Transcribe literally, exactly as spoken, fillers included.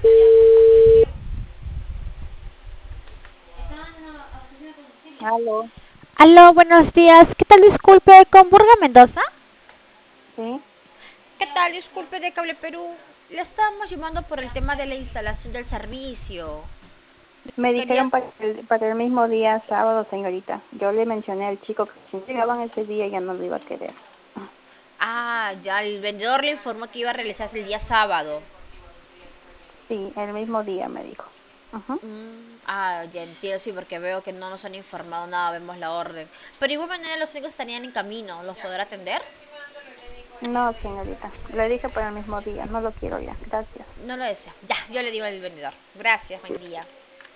Aló, Aló, buenos días. ¿Qué tal? Disculpe, ¿con Burga Mendoza? sí. ¿Qué tal? Disculpe de Cable Perú. Le estábamos llamando por el tema de la instalación del servicio. Me Quería... dijeron para el, para el mismo día, sábado, señorita. Yo le mencioné al chico que si no llegaban ese día ya no lo iba a querer. Ah, ya el vendedor le informó que iba a realizarse el día sábado. Sí, el mismo día me dijo. Ujú. Mm, ah, ya entiendo, sí, porque veo que no nos han informado nada, vemos la orden. Pero igual manera los únicos estarían en camino, ¿los podrá atender? No, señorita. Le dije para el mismo día. No lo quiero ya. Gracias. No lo deseo. Ya, yo le digo al vendedor. Gracias, Sí. buen día.